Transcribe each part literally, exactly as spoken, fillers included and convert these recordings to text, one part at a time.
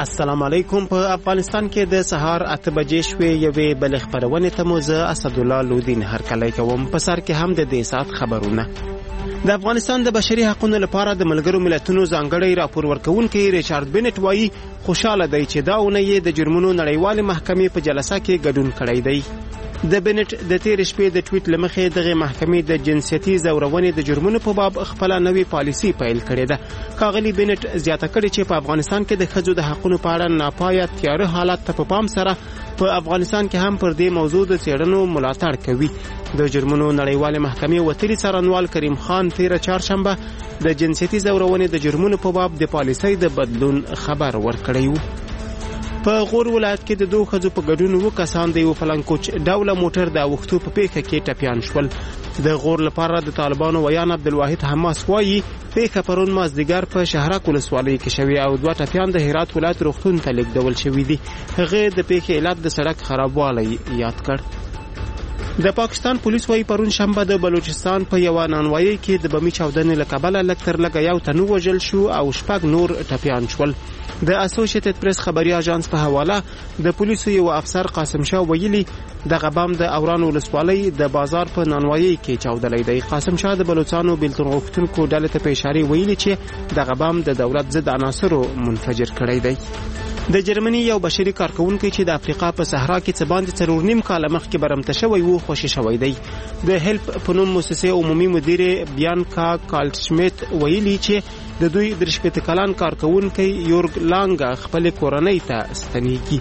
السلام علیکم. په افغانستان کې د سهار اته بجې شوې یوې بل خبرونه ته مو زه اسد الله لودین هرکلی کوم. په سر کې هم د دې سات خبرونه. د افغانستان د بشري حقوقو لپاره د ملګرو ملتونو ځانګړی راپور ورکوونکی ریچارډ بنټ وایي خوشاله دی چې دا اونۍ د جرمونو نړیوالې محکمې په جلسه کې ګډون کړی دی. د بنټ د تیر شپې د ټویټ لمخې دغه محکمې د جنسیتي زورونې د جرمونو په باب خپل نوې پالیسي پیل کړې ده. ښاغلي بنټ زیاته کړې چې په افغانستان کې د ښځو د حقوقو په اړه ناپایه تیاره حالت ته په پام سره په افغانستان کې هم پر دې موضوع د څېړنو ملاتړ کوي. د جرمونو نړیوالې محکمې وتلي څارنوال کریم خان تیر چهارشنبه د جنسیتي زورونې د جرمونو په باب د پالیسۍ د بدلون خبر ورکړی و. په غور ولایت کې د دوه ښځو په ګډون وو کسان د یو فلنکوچ ډوله موټر د اوښتو په پیښه کې ټپیان شول. د غور لپاره د طالبانو ویان عبدالواحد حماس وایي پیښه پرون مازدیګر په شهرک ولسوالۍ کې شوې او دوه ټپیان د هرات ولایت روغتون ته لیږدول شوي دي. هغه د پیښې علت د سړک خرابوالی یاد کړ. د پاکستان پولیس وايي پرون شنبه د بلوچستان په یو نانوایي کې د بمي چاودنې له کبله لږ تر لږه یو تن ووژل شو او شپږ نور ټپیان شول. د اسوسییټډ پریس خبري اژانس په حواله د پولیسو یو افسر قاسم شاه ویلي دغه بم د اوران ولسوالۍ د بازار په نانوایي کې چاودلی دی. قاسم شاه د بلوچستانو بیلتون غوښتونکو ډلې ته په اشاره ویلي چې دغه بم د دولت ضد عناصرو منفجر کړی دی. د جرمني یو بشري کارکونکي چې د افریقا په صحرا کې څه باندې څلور نیم کاله مخکې برمته شوی وو خوشي شوی دی. د هیلپ په نوم مؤسسې عمومي مدیر بیانکا کالټشمیت ویلي چې د دوی د شپږ کلن کارکونکي یورګ لانګ خپل کورنۍ ته ستنېږي.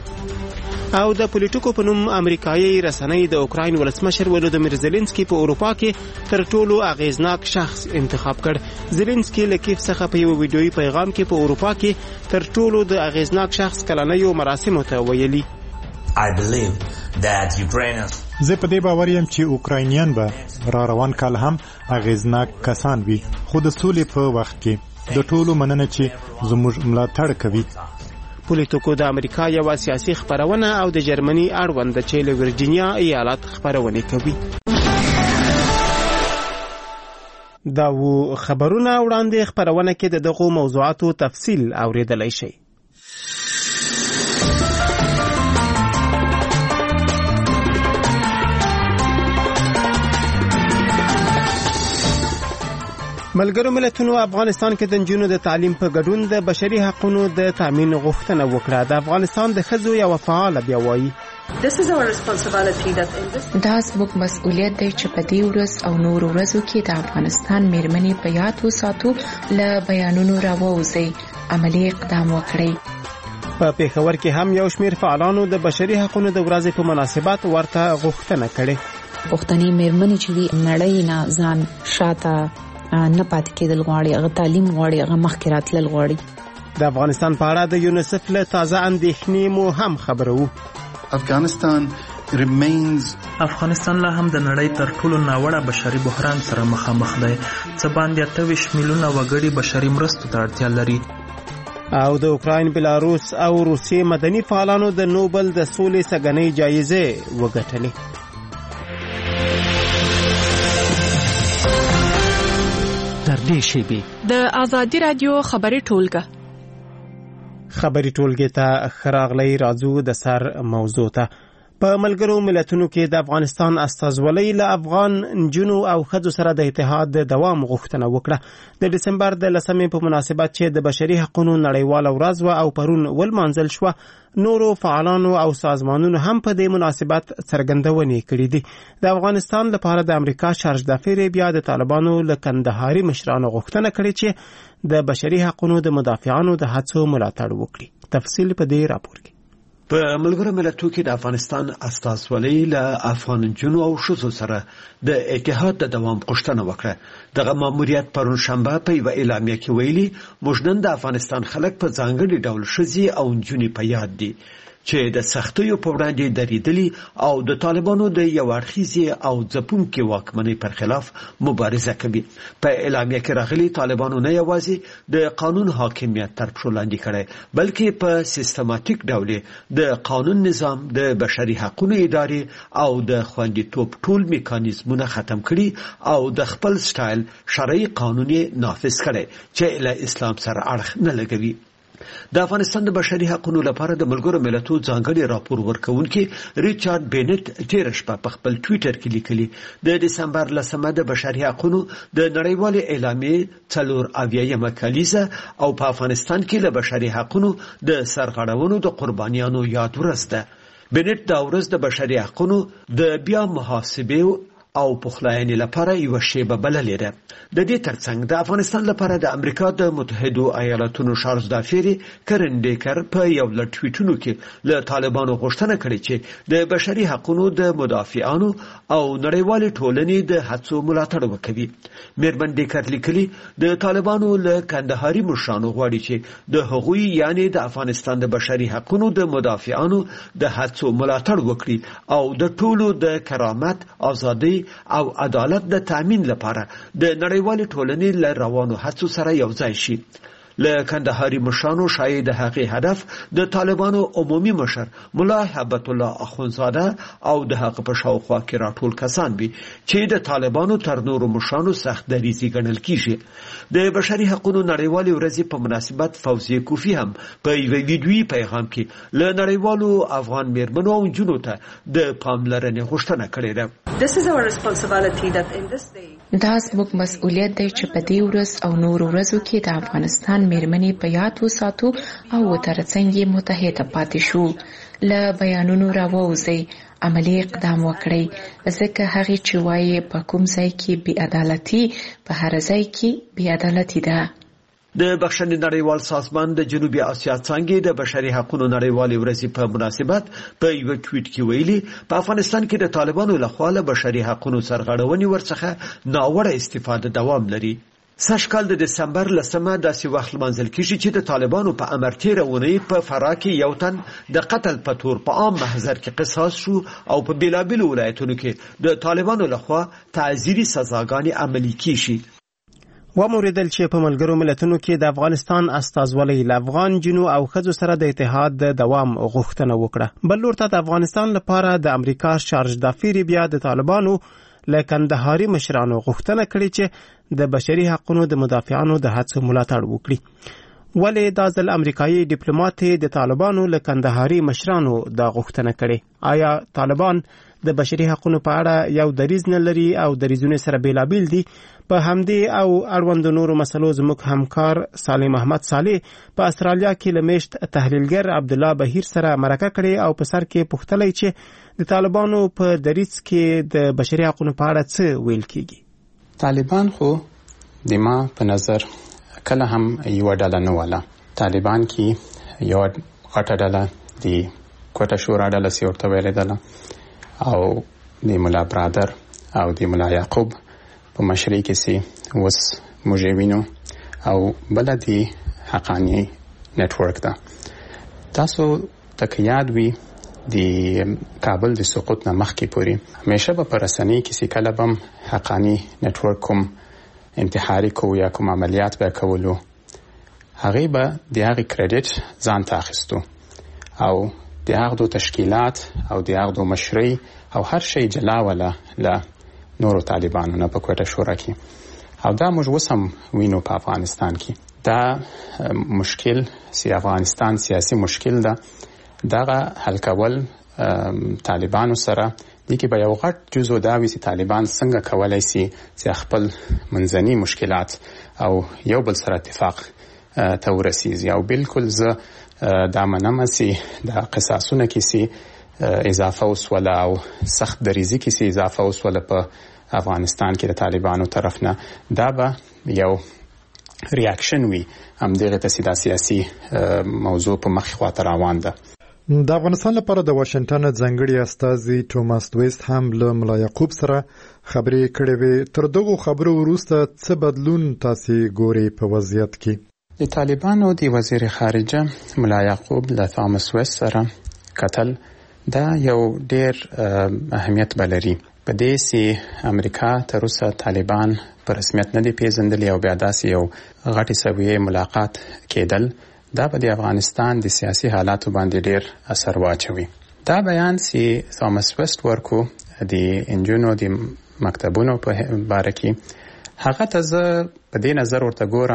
او د پولیټیکو په نوم امریکایي رسنۍ د اوکراین ولسمشر ولودیمیر زيلنسکي په اروپا کې تر ټولو اغیزناک شخص انتخاب کړ. زيلنسکي له کیف څخه په یو ویډیويي پیغام کې په اروپا کې تر ټولو د اغیزناک شخص کلنیو مراسمو ته ویلي I believe that Ukrainians زه په دې باور یم چې اوکراینیان به را روان کال هم اغیزناک کسان وي خو د سولې په وخت کې د ټولو مننه چې زموږ ملاتړ کوي. پولیټیکو د امریکا یو سیاسي خبرونه او د جرمني اړوند چې له ورجینیا ایالت خبرونه کوي. دا و خبرونه وړاندې خبرونه کې د دغه موضوعاتو تفصیل اوریدلای شي. ملګرو ملتونو افغانستان کې د نجونو د تعلیم په ګډون د بشري حقوقو د تامین غوښتنه وکړه. د افغانستان د ښځو یو فعال بیا وایي دا زموږ مسؤلیت دی چې په دې ورځ او نور ورځو کې د افغانستان میرمنې په یاد وساتو، له بیانونو راووځي، عملی اقدام وکړي. په پیښور کې هم یو شمېر فعالانو د بشري حقوقو د ورځې په مناسبت ورته غوښتنه کړې. پښتني میرمنې چې نړۍ نه ځان شاته نه پاتې کېدل غواړي، هغه تعلیم غواړي، هغه مخکې راتلل غواړي. د افغانستان په اړه د یونیسف له تازه اندېښنې مو هم خبرو. افغانستان remains افغانستان لا هم د نړۍ تر ټولو ناوړه بشري بحران سره مخامخ دی. څه باندې اته ویشت میلیونه وګړي بشري مرستو ته اړتیا لري. او د اوکراین، بلاروس او روسیې مدني فعالانو د نوبل د سولې سګنۍ جایزه وګټلې. د آزادی رادیو خبري ټولګه خبري ټولګه ته خراغلی راځو د سر موضوع ته. په ملګرو ملتونو کې د افغانستان استازولۍ له افغان نجونو او ښځو سره د اتحاد د دوام غوښتنه وکړه. د دسمبر د لسمې په مناسبت چې د بشري حقوقو نړیواله ورځ وه او پرون ولمانځل شوه، نورو فعالانو او سازمانونو هم په دې مناسبت څرګندونې کړې دي. د افغانستان لپاره د امریکا شارج دافیر بیا د طالبانو له کندهاري مشرانو غوښتنه کړې چې د بشري حقوقو د مدافعانو د هڅو ملاتړ وکړي. تفصیل په دې راپور کې. په ملګرو ملتونو کې د افغانستان استازولۍ له افغان نجونو او ښځو سره د اتحاد د دوام غوښتنه وکړه. دغه ماموریت پرون شنبه په یوه اعلامیه کې ویلي موږ نن د افغانستان خلک په ځانګړي ډول ښځې او نجونې په یاد دي چې د سختیو په وړاندې درېدلي او د طالبانو د یو اړخیزې او ځپونکې واکمنۍ پر خلاف مبارزه کوي. په اعلامیه کې راغلي طالبانو نه یوازې د قانون حاکمیت تر پښو لاندې کړی، بلکې په سیستماتیک ډول د قانون نظام، د بشري حقوقو ادارې او د خوندیتوب ټول میکانیزمونه ختم کړي او د خپل سټایل شرعي قانون نافذ کړي چې له اسلام سره اړخ نه لګوي. د افغانستان د بشري حقوقو لپاره د ملګرو ملتونو ځانګړي راپور ورکونکي ریچارډ بینټ تیر شپه په خپل ټوئیټر کې لیکلي د دسمبر لسمه د بشري حقوقو د نړیوال اعلامیې څلور اویایمه کلیزه او په افغانستان کې له بشري حقوقو د سرغړونو د قربانیانو یاد ورځ ده. بینټ دا ورځ د بشري حقوقو د بیا محاسبې او پخلاینې لپاره یو شیبه بللې ده. د دې ترڅنګ د افغانستان لپاره د امریکا د متحده ایالاتونو شارژ دافیری کرن ډیکر په یو لړ ټویټونو کې له طالبانو غوښتنه کړې چې د بشري حقوقو د مدافعانو او نړیوال ټولنې د هڅو ملاتړ وکړي. میرمن ډیکر لیکلي د طالبانو له کندهاري مشرانو غواړي چې د هغوی یعنی د افغانستان د بشري حقوقو د مدافعانو د هڅو ملاتړ وکړي او د ټولو د کرامت، ازادي او عدالت د تامین لپاره د نړیوال ټولنې له روانو هڅو سره یو ځای شي. له کندهاري مشرانو شاید هغه هدف د طالبانو عمومي مشر مولا هبت الله اخونزاده او د هغه په شاوخوا کې راټول کسان وي چې د طالبانو تر نورو مشرانو سخت دریځي ګڼل کیږي. د بشري حقوقو نړیوال ورځ په مناسبت فوزیه کوفی هم په یو ویډیویي پیغام کې له نړیوالو افغان میرمنو او جنونو ته د پاملرنې غوښتنه کړې ده. دا زموږ مسؤلیت دی چې په دې ورځ او نورو ورځو کې د افغانستان میرمنې په یاد وساتو او ترڅنګ یې متحده پاتې شو. له بیانونو راووځئ، عملی اقدام وکړئ، ځکه هغه چې وایي په کوم ځای کې بې عدالتي په هر ځای کې بې عدالتي ده. د بخښنې نړیوال سازمان د جنوبي اسیا څنګه د بشري حقوقو نړیوال ورځ په مناسبت په یو ټویټ کې ویلي په افغانستان کې د طالبانو لخوا له بشري حقوقو سرغړونې ورڅخه ناوړه استفاده دوام لري. سږکال د دسمبر لسمه داسې وخت لمانځل کېږي چې د طالبانو په امر تېره اونۍ په فراه کې یو تن د قتل په تور په عام محضر کې قصاص شو او په بېلابېلو ولایتونو کې د طالبانو لخوا تعزیري سزاګانې عملي کېږي. وموریدل چې په ملګرو ملتونو کې د افغانستان استازولۍ له افغان جنو او ښځو سره د اتحاد د دوام غوښتنه وکړه. بل لور ته د افغانستان لپاره د امریکا شارژ دافیری بیا د طالبانو له کندهاري مشرانو غوښتنه کړې چې د بشري حقوقو د مدافعانو د هڅو ملاتړ وکړي. ولې دا ځل امریکایي ډیپلوماټ د طالبانو له کندهاري مشرانو دا غوښتنه کړې؟ آیا طالبان د بشري حقوقو په اړه یو دریځ نه لري او دریځونه سره بیلابیل دي؟ په همدې او اړوند نورو مسلو زموږ همکار سالم احمد صالح په استرالیا کې لمشت تحلیلګر عبد الله بهیر سره مرکه کړې او په سر کې پوښتلې چې د طالبانو په دریځ کې د بشري حقوقو په اړه څه ویل کیږي. طالبان خو د ما په نظر کله هم یو ډله نه ولا. طالبان کې یو غټه ډله د کوټه شورا ډله سی ورته ویلې ده او د مولا برادر او د مولا یعقوب په مشرۍ کې سي وس مجوینو او بلدي حقانی نتورک ده. تاسو تک یاد وي د کابل د سقوط نه مخکې پوري همیشه په پرسنۍ کې سي کله بم حقانی نتورک کوم انتحاري کو یا کوم عملیات به کولو هغه به د هغه کریډټ ځان ته اخیستو او د هغه تشکیلات او د هغه مشرۍ او هر شی جلا ولا لا نورو طالبانو نه په کوټه شورا کې او دا موږ وسم وینو په افغانستان کې. دا مشکل سی افغانستان سیاسي مشکل ده. دا حل کول طالبانو سره د کې به یو غټ جزو دا وي چې طالبان څنګه کولای شي چې خپل منځني مشکلات او یو بل سره اتفاق ته ورسیږي او بالکل زه دا منم چې دا قصاصونه کې سي اضافه وسوله او سخت دریزي کې سي اضافه وسوله په افغانستان کې د طالبانو طرف نه دا به یو ریاکشن وي هم دغه ته سیاسي موضوع په مخ خواته روان ده. د افغانستان لپاره د واشنگټن ځانګړي استازي ټوماس دویست هم له مولا یعقوب سره خبرې کړې وې. تر دغه خبرو وروسته څه بدلون تاسو ګوري په وضعیت کې؟ د طالبانو د وزیر خارجه مولا یعقوب له ټوماس دویست سره کتل دا یو ډیر اهمیت بلري. په دې سي امریکا تر اوسه طالبان په رسمیت نه دی پیژندل او بیا داسې یو غټي سویه ملاقات کېدل دا په د افغانستان د سیاسي حالاتو باندې ډیر اثر واچوي. دا بیان سي ټوماس ویست ورکو د انجونو د مکتبونو په باره کې هغه ته زه په دې نظر ورته ګورم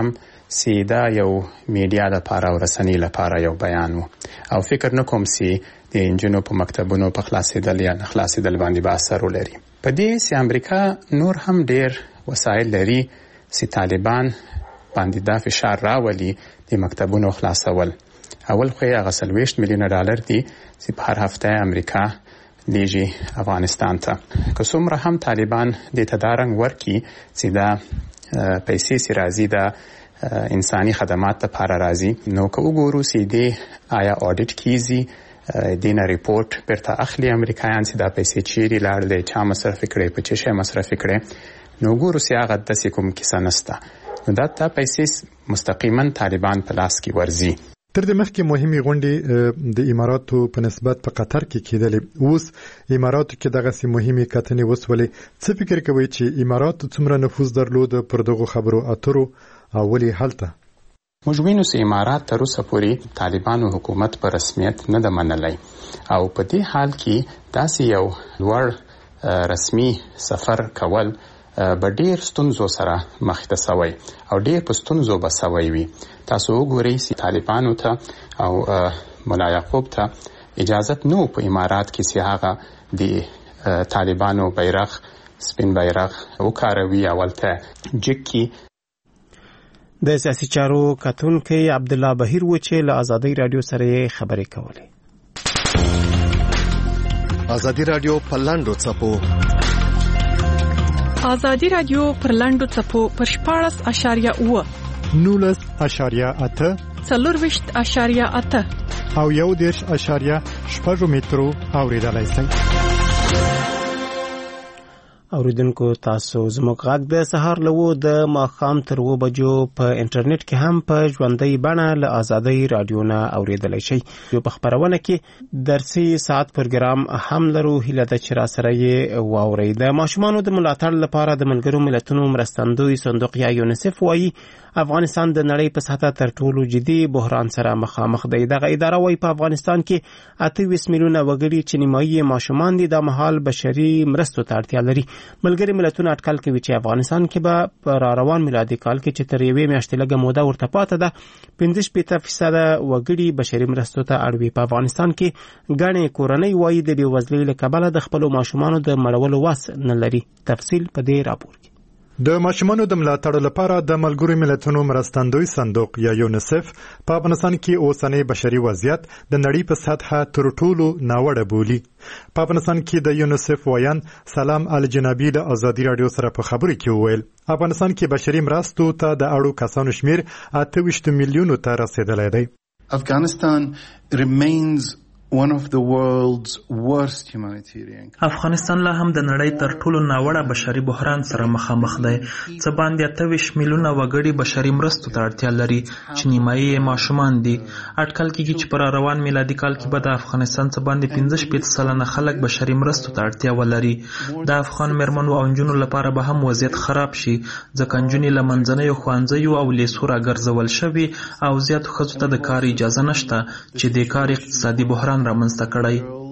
سیدا یو میډیا لپاره او رسنۍ لپاره یو بیان و او فکر نکوم چې د انجونو په مکتبونو په خلاصېدل یا نه خلاصېدل باندې به اثر ولري. په دې چې امریکا نور هم ډېر وسایل لري چې طالبان باندې دا فشار راولي د مکتبونو خلاصول. اول خو یې هغه څلوېښت میلیونه ډالر دي چې په هر هفته امریکا لیږي افغانستان ته. که څومره هم طالبان دې ته دا رنګ ورکړي چې دا پیسې چې راځي دا انساني خدمات لپاره راځي، نو که وګورو چې دې آیا آډیټ کیږي، دینه ریپورت بیرته اخلي امریکایان چې دا پیسې چیرې لاړلې، چا مصرف کړې، په څه شی مصرف کړې، نو ګورو چې هغه داسې کوم کیسه نشته. نو دا تا پیسې مستقیما طالبان په لاس کې ورځي. تر دې مخکې مهمې غونډې د اماراتو په نسبت په قطر کې کېدلې، اوس اماراتو کې دغسې مهمې کتنې وسولې. څه فکر کوئ چې اماراتو څومره نفوذ درلود پر دغو خبرو اترو او ولې هلته؟ موږ وینو چې امارات تر اوسه پورې طالبانو حکومت په رسمیت نه ده منلی او په دې حال کې داسې یو لوړ رسمي سفر کول به ډېر ستونزو سره مخ ته سوی او ډېر په ستونزو به سوی وي. تاسو وګورئ چې طالبانو ته او ملا یعقوب ته اجازت نو په امارات کې چې هغه د طالبانو بیرغ سپین بیرغ وکاروي او ولته جکي. د سیاسي چارو کتونکي عبدالله بهیر و چې له ازادي رادیو سره خبرې کولې. ازادي رادیو په لاندو څپو ازادي رادیو پر لاندو څپو پر شپاړس اشاریه اوه نولس اشاریه اته څلورویشت اشاریه اته او یو دېرش اشاریه شپږ مترو اوریدلای شئ. اوریدونکو تاسو زموږ غږ د سهار له و د ماښام تر اوه بجو په انټرنیټ کې هم په ژوندۍ بڼه له ازادۍ رادیو نه اوریدلی شئ. یو په خپرونه کې درسي ساعت پروګرام هم لرو. هیله ده چې راسره یې واورئ. د ماشومانو د ملاتړ لپاره د ملګرو ملتونو مرستندوی صندوق یا یونیسف وایي افغانستان د نړۍ په سطحه تر ټولو جدي بحران سره مخامخ دی. دغه اداره وایي په افغانستان کې اته اویس میلیونه وګړي چې نیمایي ماشومان دي د مهال بشري مرستو ته اړتیا لري. ملګري ملتونه اټکل کوي چې افغانستان کې به په راروان میلادي کال کې چې تر یوې میاشتې لږه موده ورته پاته ده پنځه شپېته فیصده وګړي بشري مرستو ته اړ وي. په افغانستان کې ګڼې کورنۍ وایي د بېوزلۍ له کبله د خپلو ماشومانو د مړولو وس نه لري. تفصیل په دې راپور کې. د ماشومانو د ملاتړ لپاره د ملګرو ملتونو مرستندوی صندوق یا یونیسف په افغانستان کې اوسنی بشري وضعیت د نړۍ په سطحه تر ټولو ناوړه بولي. په افغانستان کې د یونیسف وایان سلام الجنابی د ازادي رادیو سره په خبرو کې وویل افغانستان کې بشري مرستو ته د اړو کسانو شمیر اته ویشت میلیونو ته رسیدلی دی. Afghanistan remains one of the world's worst humanitarian. افغانستان لا هم د نړۍ تر ټولو ناوړه بشري بحران سره مخامخ دی. څه باندې اته ویشت میلیونه وګړي بشري مرستو ته اړتیا لري چې نیمایي یې ماشومان دي. اټکل کېږي چې پر روان میلادي کال کې به د افغانستان څه باندې پنځه شپېته سلنه خلک بشري مرستو ته اړتیا ولري. د افغان مېرمنو او نجونو لپاره به هم وضعیت خراب شي ځکه نجونې له منځنیو ښوونځیو او لیسو راګرځول شوي او زیاتو ښځو ته د کار اجازه نشته چې د کار اقتصادي بحران رامنځته کړی.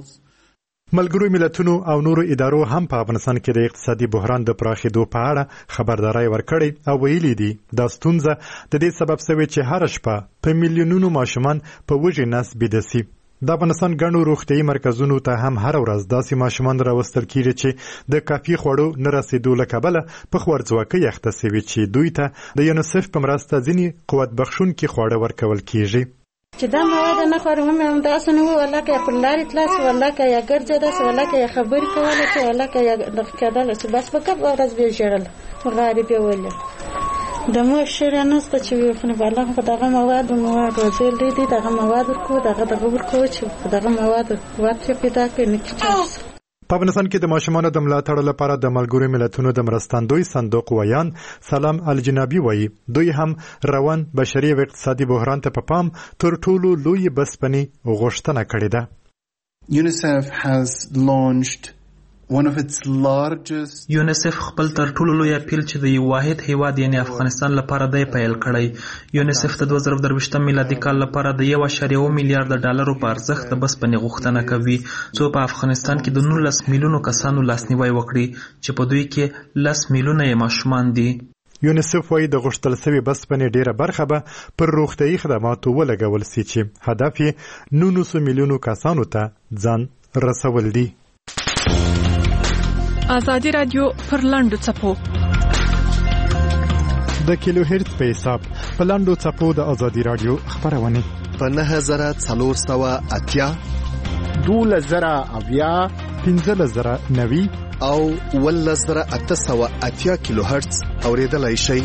ملګرو ملتونو او نورو ادارو هم په افغانستان کې د اقتصادي بحران د پراخېدو په اړه خبرداري ورکړې او ویلي دي دا ستونزه د دې سبب شوی چې هر شپه په میلیونونو ماشومان په وږي نس بیده سي. د افغانستان ګڼو روغتیايي مرکزونو ته هم هر ورځ داسې ماشومان راوستل کیږي چې د کافي خوړو نه رسیدو له کبله په خوارځواکۍ اخته سوي چې دوی ته د یونیسف په مرسته ځینې قوت بخښونکي خواړه ورکول کیږي. چې دا مواد نه خورم هم داسې نه وو ولا که پر لارې تلاس ولا که یا ګرځه داس ولا که یا خبرې کوله چې ولا که یا دغه کېدل چې بس په کب ورځ به ژړل غریب ولې د مو شری نه ست چې وي خو نه بالا په دغه مواد مواد وزل دي دغه مواد کو دغه دغه ورکو چې دغه مواد واټ پیدا کړي نه کیږي. په افغانستان کې د ماشومانو د ملاتړ لپاره د ملګرو ملتونو د مرستندوی صندوق وایان سلام الجنابی وایي دوی هم روان بشري او اقتصادي بحران ته په پام تر ټولو لوی بسپنی غوښتنه کړې ده. UNICEF has launched one of its largest یونیسف خپل تر ټولو لوی اپیل چې د یو واحد هیواد یعنی افغانستان لپاره دی پیل کړی. یونیسف د دوه زره درویشتم میلادي کال لپاره د یو اعشاریه اوه میلیارډ ډالرو په ارزښت د بسپنې غوښتنه کوي څو په افغانستان کې د نولس میلیونو کسانو لاسنیوی وکړي چې په دوی کې لس میلیونه یې ماشومان دي. یونیسف وايي د غوښتل شوي بسپنې ډیره برخه به پر روغتیايي خدماتو ولګول سي چې هدف یې نولس میلیونو کسانو ته ځان رسول دي. ازادي رادیو پر لاندو څپو د کیلو هرتز په حساب په لاندو څپو د ازادي رادیو خبرونه په نه زره څلور سوه اتیا دوله زره اویا پنځه زره نوي او ول زره اته سوه اتیا کیلو هرتز اوریدلای شئ.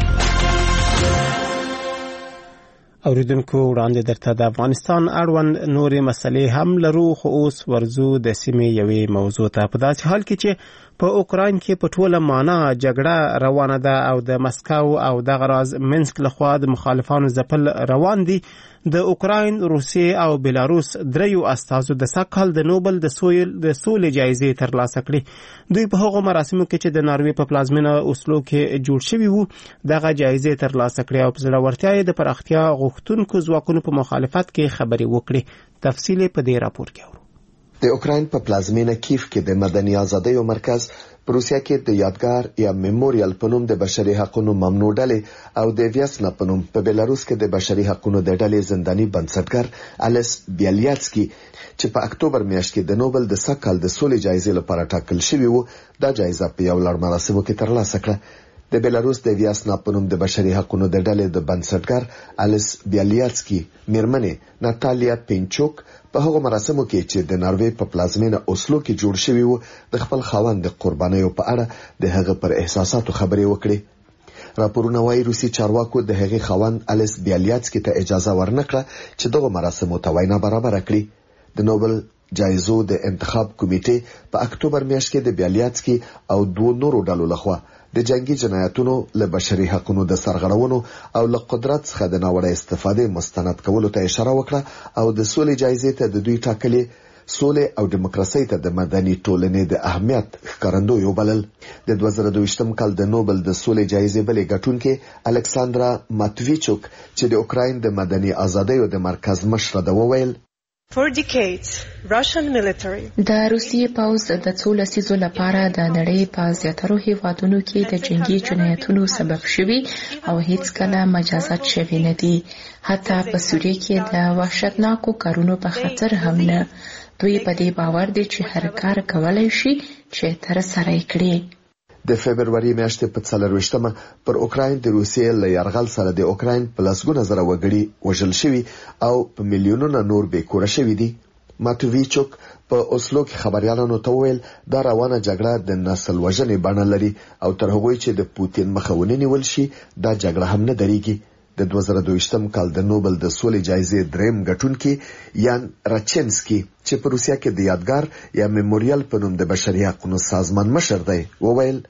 اوریدونکو وړاندې درته د افغانستان اړوند نورې مسلې هم لرو، خو اوس ورزو د سیمې یوې موضوع ته. په داسې حال کې چې په اوکراین کې په ټوله معنا جګړه روانه ده او د مسکو او دغه راز منسک لخوا د مخالفانو ځپل روان دي، د اوکراین، روسیې او بیلاروس دریو استازو د سږ کال د نوبل د سولې جایزې ترلاسه کړې. دوی په هغو مراسمو کې چې د ناروې په پلازمینه اوسلو کې جوړ شوي وو دغه جایزې ترلاسه کړې او په زړورتیا یې د پراختیا غوښتونکو ځواکونو په مخالفت کې خبرې وکړې. تفصیل په دې راپور کې اورو. د اوکراین په پلازمینه کیف کې د مدني ازادیو مرکز، په روسیا کې د یادګار یا میموریال په نوم د بشري حقوقو ممنوع ډلې او د ویاسنا په نوم په بیلاروس کې د بشري حقوقو د ډلې زنداني بنسټګر الیس بیالیاتسکی چې په اکتوبر میاشت کې د نوبل د سږ کال د سولې جایزې لپاره ټاکل شوی وو، دا جایزه په یو لړ مراسمو کې ترلاسه کړه. د بیلاروس د ویاسنا په نوم د بشري حقوقو د ډلې د بنسټګر الیس بیالیاتسکی میرمنې ناتالیا پینچوک په هغه مراسمو کې چې د ناروې په پلازمینه اوسلو کې جوړ شوی وو د خپل خاوند د قربانیو په اړه د هغه پر احساساتو خبرې وکړې. راپورونه وايي روسي چارواکو د هغه خاوند الیس بیالیاتسکی ته اجازه ورنکړه چې دغه مراسمو ته وینا برابر کړي. د نوبل جایزو د انتخاب کمیټې په اکتوبر میاشت کې د بیالیاتسکی او دوه نورو ډلو لخوا د جنگي جنایتونو له بشري حقوقو د سرغړونو او له قدرت څخه د ناوړه استفادې مستند کولو ته اشاره وکړه او د سولې جایزې ته د دوی ټاکلې سولې او دیموکراسي ته د مدني ټولنې د اهمیت ښکارندوی وبلل. د دوه زره دوه کال د نوبل د سولې جایزې بلې ګټونکې الکساندرا ماتویچوک چې د اوکراین د مدني ازادیو د مرکز مشره ده وویل For decades, Russian military د روسیې پوځ د څو لسیزو لپاره د نړۍ په زیاترو هیوادونو کې د جنگي جنایتونو سبب شوي او هیڅ کله مجازات شوي نه دي، حتی په سوریه کې د وحشتناکو کارونو په خاطر هم نه. دوی په دې باور دي چې هر کار کولای شي چې تر سره یې کړي. د فبرवरी میاشتې په څلرویشتمه پر اوکراین د روسیې له یرغل سره د اوکراین په لسګونه زره وګړي وژل شوي او په میلیونونو نور بې کوره شوي دي. ماتویچوک په اوسلو کې خبريالانو ته وویل دا روانه جګړه د نسل وژنې بڼه لري او تر هغه چې د پوتین مخه ونیول شي دا جګړه هم نه درېږي. د دوه زره دوه کال د نوبل د سولې جایزې دریم ګټونکي یان راچنسکی چې په روسیا کې د یادګار یا میموریال په نوم د بشري حقوقو سازمان مشر دی وویل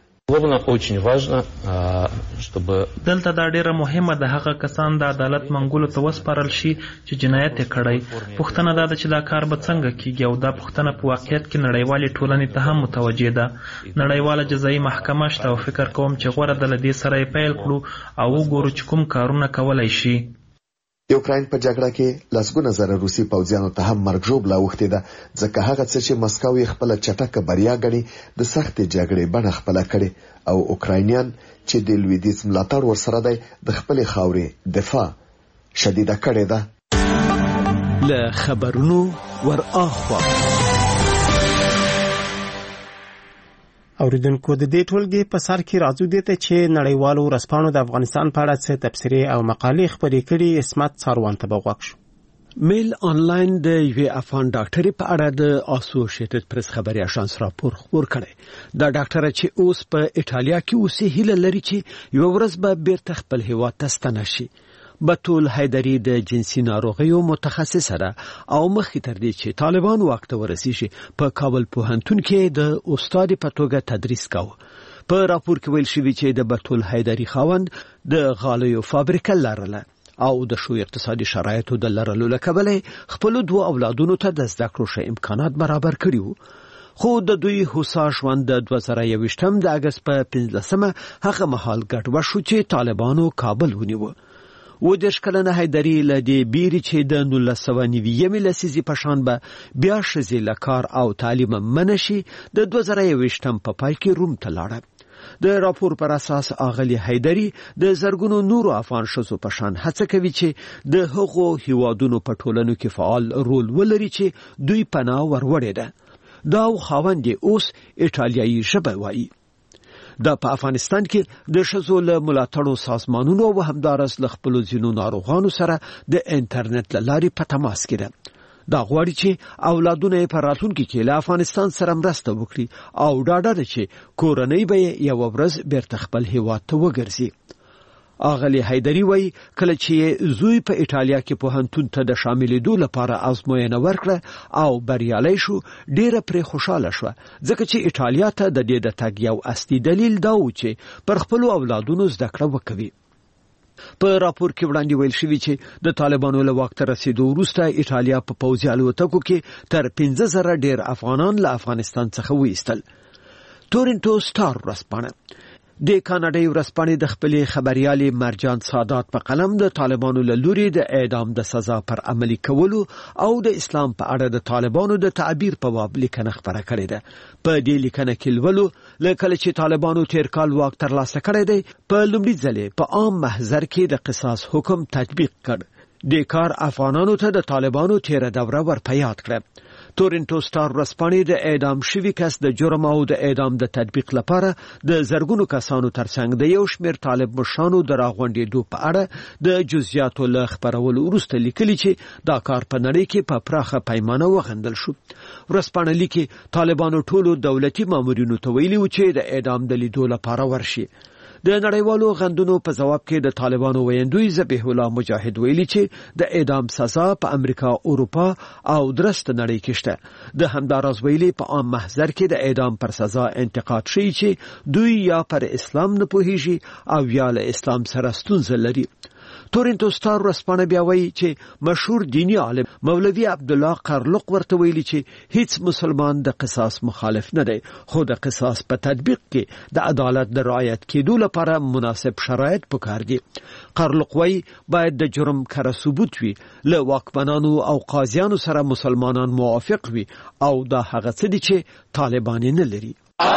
دلته دا ډیره مهمه ده هغه کسان د عدالت منګولو ته وسپارل شي چې جنایت یې کړی. پوښتنه دا ده چې دا کار به څنګه کیږي او دا پوښتنه په واقعیت کې نړیوالې ټولنې ته هم متوجه ده. نړیواله جزایي محکمه شته او فکر کوم چې غوره ده له دې سره یې پیل کړو او وګورو چې کوم کارونه کولای شي. د اوکراین په جګړه کې لسګونه زره روسي پوځیانو ته هم مرګ ژوبله اوښتې ده ځکه هغه څه چې مسکو یې خپله چټکه بریا ګڼي د سختې جګړې بڼه خپله کړې او اوکراینیان چې د لویدیځ ملاتړ ورسره دی د خپلې خاورې دفاع شدیده کړې ده. له خبرونو ور اخوا اوریدونکو د دې ټولګي په سر کې راځو دي ته چې نړیوالو ورځپاڼو د افغانستان په اړه څه تبصرې او مقالې خپرې کړي. اسمت څاروان ته بغوښ شو. میل آنلاین د یوې افغان ډاکټرې په اړه د اسوسییټډ پریس خبري اژانس راپور خپور کړی. دا ډاکټره چې اوس په ایټالیا کې اوسې هیله لري چې یو ورځ به بیرته خپل هیواد ته ستنه شي. بتول حیدری د جنسي ناروغیو متخصصه ده او مخکې تر دې چې طالبان واک ته ورسیږي په کابل پوهنتون کې د استاد په توګه تدریس کاوه. په راپور کې ویل شوی چې د بتول حیدری خاوند د غالیو فابریکه لرله او د شو اقتصادي شرایطو د لرلو لکبلې خپل دوه اولادونو ته د زده کړو شه امکانات برابر کړیو. خو د دوی هوسا ژوند د دوه زره یوویشتم د اگست په پنځلسمه هغه مهال ګډوډ شو چې طالبانو کابل ونیو. و دېرش کلنه حیدری له دې بیري چې د نولس سوه نوي لسیزې په شان به بیا ښځې له کار او تعلیم منع شي د دوه زره یوویشتم په پای کې روم ته لاړه. د راپور پر اساس اغلی حیدری د زرګونو نورو افغان شوزو په شان هڅه کوي چې د هغو هیوادونو په ټولنو کې فعال رول ولري چې دوی پناه وروړي ده دا خاوند اوس ایټالیایي ژبه وایي. دا په افغانستان کې د شوزو له ملاتړو سازمانونو او همدارس له خپل ځینو ناروغانو سره د انټرنیټ لارې په تماس کې ده. دا غواړي چې اولادونه یې په راتلونکي کې له افغانستان سره مرسته وکړي او ډاډه ده چې کورنۍ به یې یوه ورځ بیرته خپل هیواد ته وګرځي. اغلی حیدری وایي کله چې زوی په ایټالیا کې پوهنتون ته د شاملېدو لپاره ازموینه ورکړه او بریالی شو ډیره پرې خوشاله شوه ځکه چې ایټالیا ته د دې د تګ یو اصلي دلیل دا و چې پر خپلو اولادونو زده کړه وکوي. په راپور کې وړاندې ویل شوی چې د طالبانو له واک ته رسیدو وروسته ایټالیا په پوځي الوتکو کې تر پنځه زره ډیر افغانان له افغانستان څخه وایستل. تورنټو سټار ورځپاڼه د کاناډای ورځپاڼې د خپلې خبريالې مرجان سادات په قلم د طالبانو له لوري د اعدام د سزا پر عملي کولو او د اسلام په اړه د طالبانو د تعبیر په باب لیکنه خبره کړې ده. په دې لیکنه کې لولو لکه چې طالبانو تیر کال واک ترلاسه کړی دی په لومړي ځل په عام محضر کې د قصاص حکم تطبیق کړ. د کار افغانانو ته د طالبانو تیر دوره ورپه یاد کړه. تورنټو سټار ورځپاڼې د اعدام شوي کس د جرم او د اعدام د تطبیق لپاره د زرګونو کسانو ترڅنګ د یو شمېر طالب مشرانو د راغونډېدو په اړه د جزئیاتو له خپرولو وروسته لیکلي چې دا کار په نړۍ کې په پراخه پیمانه وغندل شو. ورځپاڼه لیکي طالبانو ټولو دولتي مامورینو ته ویلي و چې د اعدام د لیدو لپاره ورشي. د نړیوالو غندونو په جواب کې د طالبانو ویندوی ذبیح الله مجاهد ویلي چې د اعدام سزا په امریکا، اروپا او درست نړۍ کې شته. د همداراز ویلي په عام محضر کې د اعدام پر سزا انتقاد شي چې دوی یا پر اسلام نه پوهیږي او یا له اسلام سره ستونزه لري. تورنټو سټار ورځپاڼه بیا وایي چې مشهور دینی عالم مولوي عبدالله قرلق ورته ویلي چې هیڅ مسلمان د قصاص مخالف نه دی، خو د قصاص په تطبیق کې د عدالت د رعایت کېدو لپاره مناسب شرایط پکار دي. قرلق وایي باید د جرم کره ثبوت وي، له واکمنانو او قاضیانو سره مسلمانان موافق وي او دا هغه څه دي چې طالبان نه لري.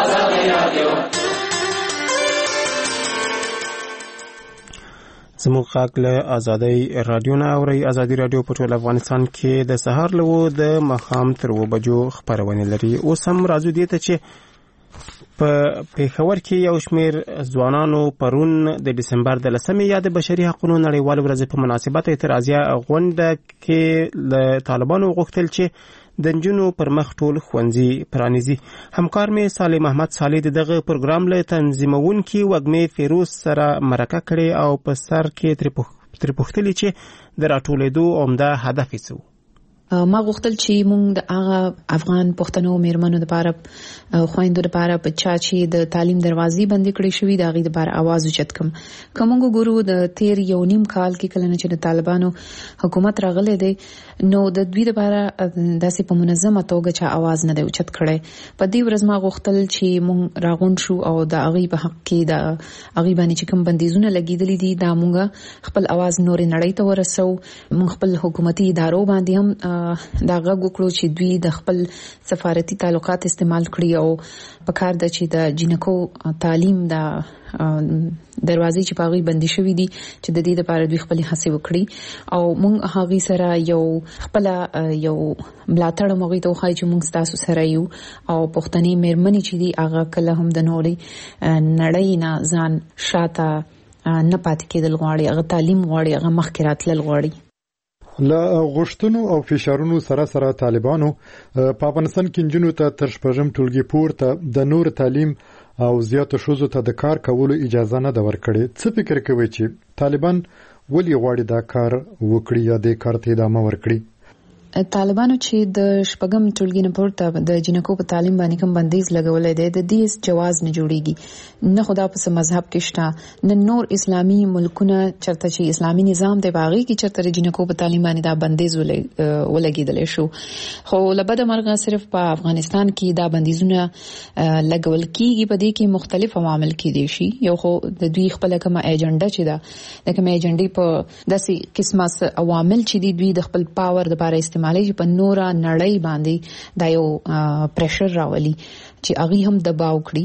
زموږ غږ له ازادۍ رادیو نه اورئ. ازادي رادیو په ټول افغانستان کې د سهار له اووه د ماښام تر اووه بجو خپرونې لري. اوس هم راځو دې ته چې په پېښور کې یو شمېر ځوانانو پرون د ډسمبر د لسمې یا د بشري حقوقو نړیوال ورځې په مناسبت اعتراضیه غونډه کې له طالبانو غوښتل چې د نجونو پر مخ ټول ښوونځي پرانیزي. همکار مې صالح محمد صالح دغه پروګرام له تنظیمونکي وږمې فیروز سره مرکه کړې او په سر کې ترې پوښتلې چې د راټولېدو عمده هدف یې څه و. ما غوښتل چې موږ د هغه افغان پښتنو میرمنو لپاره خويندو لپاره په چا چې د تعلیم دروازې بندې کړې شوې د هغې لپاره आवाज اوچت کړم. که موږ ګورو د تیر یو نیم کال کې کله چې د طالبانو حکومت راغلی دی نو د دوی لپاره داسې په منظمه توګه چا आवाज نه دی اوچت کړی. په دې ورځ ما غوښتل چې موږ راغونډ شو او د هغې په حق کې د هغې باندې چې کوم بندیزونه لګېدلي دي دا موږ خپل आवाज نورې نړۍ ته ورسو. موږ خپل حکومتي ادارو باندې هم دا غږ وکړو چې دوی د خپل سفارتي تعلقات استعمال کړي او په کار ده چې د جنکو تعلیم د دروازې چې پاغي بندي شوې دي چې د دې لپاره دوی خپل هڅې وکړي او موږ هغه سره یو خپل یو ملاتړ موږ ته وخایي چې موږ تاسو سره یو او پښتني مېرمنې چې دي هغه کله هم د نوري نړۍ نه ځان شاته نه پاتې کېدل غواړي، هغه تعلیم غواړي، هغه مخکې راتلل غواړي. له غوښتنو او فشارونو سره سره طالبانو په افغانستان کې نجونو ته تر شپږم ټولګي پورته د نور تعلیم او زیاتو ښځو ته د کار کولو اجازه نه ده ورکړې. څه فکر کوي چې طالبان ولې غواړي دا کار وکړي یا د کار ته ادامه ورکړي؟ طالبانو چې د شپږم ټولګي نه پورته د جنکو په تعلیم باندې کوم بندیز لګولې دی د دې جواز نه جوړیږي. نه خدا په مذهب کې شته نه نور اسلامي ملکونه چرته چې اسلامي نظام دی باغی کې چرته د جنکو په تعلیم باندې دا بندیز ولګیدل شو. خو لبد مرغه صرف په افغانستان کې دا بندیزونه لګول کیږي. په دې کې مختلف عوامل کې دي شي. یو خو د دوی خپل کومه ایجنډا چې دا د کومه ایجنډې په داسې قسمه عوامل چې دي دوی د خپل پاور لپاره استعمال چې په نورا نړۍ باندې دا یو پریشر راولي چې هغه هم دباو کړي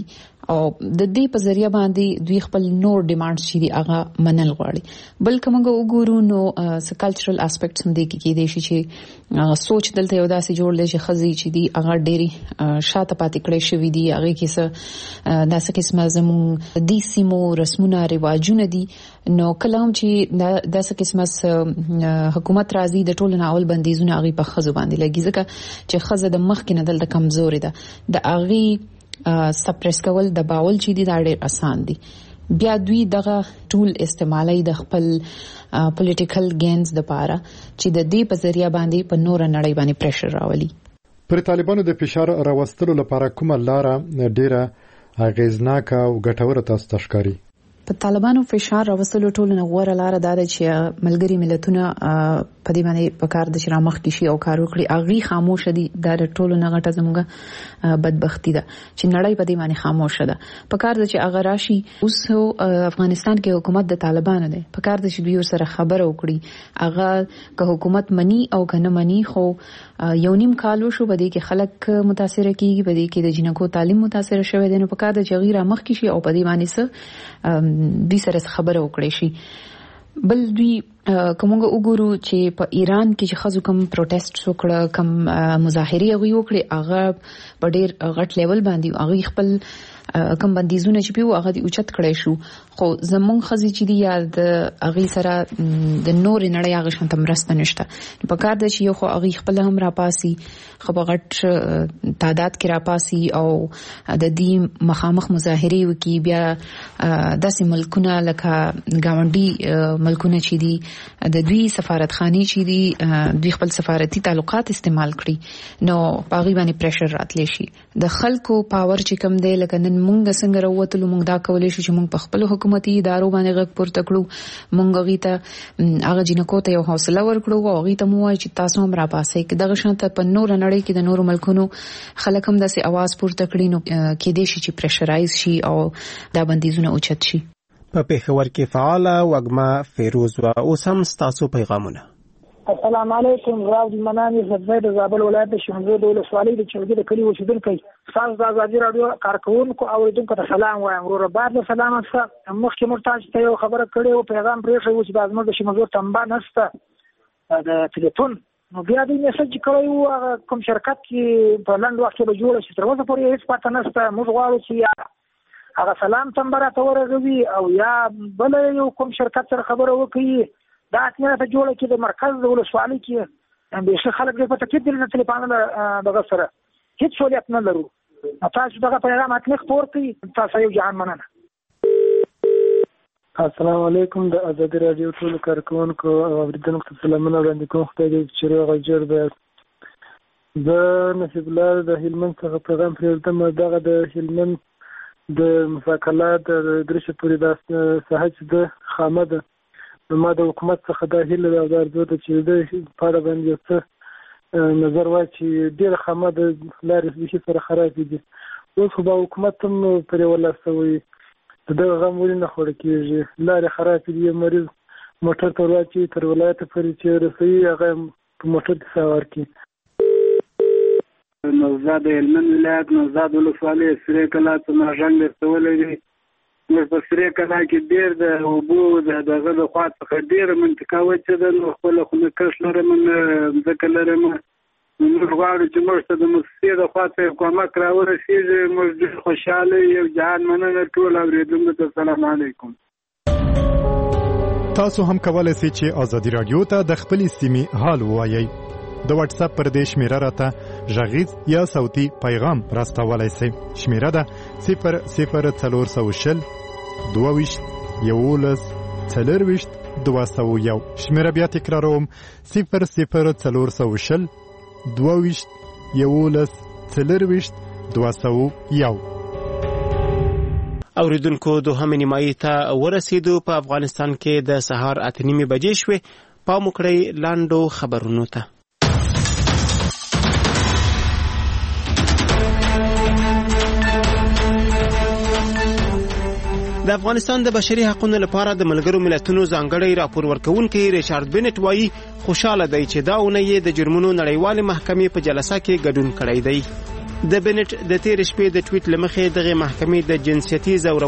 او د دې په ذریعہ باندې دوی خپل نور ډیمانډ شي دی هغه منل غواړي بلکې موږ وګورو نو س کلچرل اسپیکټس هم دي کې دي چې سوچ دلته یو داسې جوړل شي خزي چې دی هغه ډېری شاته پاتې کړی شوی دی هغه کې څه داسې قسمه زموږ د سیمو رسمونه رواجونه دي نو کلام چې داسې قسمه حکومت راځي د ټولو ناول بندیزونه هغه په خزو باندې لګي ځکه چې خزه د مخ کې نه دلته کمزوري ده د هغه سپریس کول د باول چې دي دا ډېر آسان دي بیا دوی دغه ټول استعمالي د خپل پولیټیکل گینز د پاره چې د دې په ذریعہ باندې په نور نړۍ باندې پریشر راولي پر طالبانو د فشار راوستلو لپاره کومه لار ډېره اغیزناکه او ګټوره تاسو ته ښکاري په طالبانو فشار راوستلو ټول نه غوړه لار دا ده چې ملګری ملتونه په دې باندې په کار د شرامخ کې شي او کار وکړي اغي خاموش دي دا ټول نه غټه زموږه بدبختی ده چې نړۍ په دې باندې خاموش ده په کار د چې اغه راشي اوس افغانستان کې حکومت د طالبانو ده په کار د چې دوی سره خبره وکړي اغه که حکومت مني او کنه مني خو یو نیم کال وشو بده کې خلک متاثر کیږي بده کې د جنکو تعلیم متاثر شوی دی نو په کار د چې غیر مخ کې شي او په دې باندې څه دوی سره خبره وکړي شي بل دوی کومه وګورو چې په ایران کې چې خزو کوم پروټیسټ وکړه کوم مظاهره غوي وکړي هغه په ډېر غټ لیول باندې هغه خپل کوم بندیزونه چې پیو هغه اوچت کړی شو خو زمون خزي چې دی یا د هغه سره د نور نړۍ هغه شانت مرسته نشته په کار د چې یو خو هغه خپل هم راپاسي خو په غټ تعداد کې راپاسي او د دې مخامخ مظاهره وکي بیا داسې ملکونه لکه گاونډي ملکونه چې دي د دوی سفارتخانه چې دي دوی خپل سفارتي تعلقات استعمال کړي نو باغی باندې پریشر راتلی شي د خلکو پاور چې کم دی لکه نن مونږ څنګه راوتلو مونږ دا کولای شو چې مونږ په خپل حکومتي ادارو باندې غږ پورته کړو مونږ غیته هغه جنکو ته یو حوصله ورکړو او غیته مو وایي چې تاسو هم را پاسئ کې دغه شانته په نور نړۍ کې د نور ملکونو خلک هم داسې आवाज پورته کړي نو کې دې شي چې پریشرایز شي او دا بندیزونه اوچت شي په پیښور کې فعال وګما فیروز و اوس هم تاسو پیغامونه السلام علیکم راز منانی زبید زابل ولایت شمزو د ولسوالۍ د چوغې د کلی اوسیدونکو تاسو د ازادي رادیو کارکونکو اوریدونکو ته سلام وایم ورو بعد سلام څخه مخکې مرتاج ته یو خبره کړې او پیغام پرې شوی چې د ازمر د شمزو تنبا نسته د ټلیفون نو بیا د میسج کړو کوم شرکت کې په لاند وخت به جوړ شي تر اوسه پورې هیڅ پاتې نسته موږ غواړو چې هغه سلام تنبا ته ورغوي او یا بل یو کوم شرکت سره خبره وکړي دا اتنه ته جوړه کې د مرکز د ولسوالۍ کې به څه خلک په تکلیف دي نه تلیفون دغه سره هیڅ سہولت نه لرو تاسو دغه پیغام اتنه خبر کړئ تاسو یو جهان مننه السلام علیکم د ازادي رادیو ټول کارکونکو او اوریدونکو ته سلامونه وړاندې کوم خدای دې چې روغ جوړ به د نصیب الله د هلمند څخه پیغام پرېږدم دغه د هلمند د مفاکلات د درشه پوری د صحت د خامده ما د حکومت څخه د هیله او د ارزو ته چې د پاره باندې څه نظر واچي ډیر خامه د لارې د شي سره خراب دي اوس خو د حکومت هم پرې ولاسوي د غم ولې نه خور کېږي لارې خراب دي مریض موټر ته واچي تر ولایت پورې چې رسوي هغه په موټر کې سوار کی نوزاد هلمند ولایت نوزاد ولسوالۍ سرې کلا څخه ژوند رسولې نو په سره کله کې ډیر د وبو د دغه د خوا څخه ډیر منطقه و چې د خپل خو کښ لرم ځکه لرم موږ غواړو چې موږ ته د مؤسسې د خوا څخه کومک راورسیږي موږ ډیر خوشاله یو جهان مننه ټول اوریدونکو ته سلام علیکم تاسو هم کولای شئ چې ازادي رادیو ته د خپل استماع حال وایي د واتس اپ پر دې شمیره راته ژغیز یا صوتي پیغام راستولای شئ شمیره ده صفر صفر څلور سوه شل دوه ویشت یولس څلور ویشت دوه سوه یو شمیره بیا تکراروم صفر صفر څلور سوه شل دوه ویشت یولس څلور ویشت دوه سوه یو اوریدونکو دوهمه نیمایي ته ورسېدو په افغانستان کې د سهار اته نیمې بجې شوې پام وکړئ لاندو خبرونو ته د افغانستان د بشري حقوقو لپاره د ملګرو ملتونو ځانګړی راپور ورکوونکی ریچارډ بنټ وایي خوشاله دی چې دا اونۍ د جرمونو نړیوال محکمې په جلسه کې ګډون کړی دی د بنټ د تیر شپې د ټویټ لمخې دغه محکمې د جنسيتي زور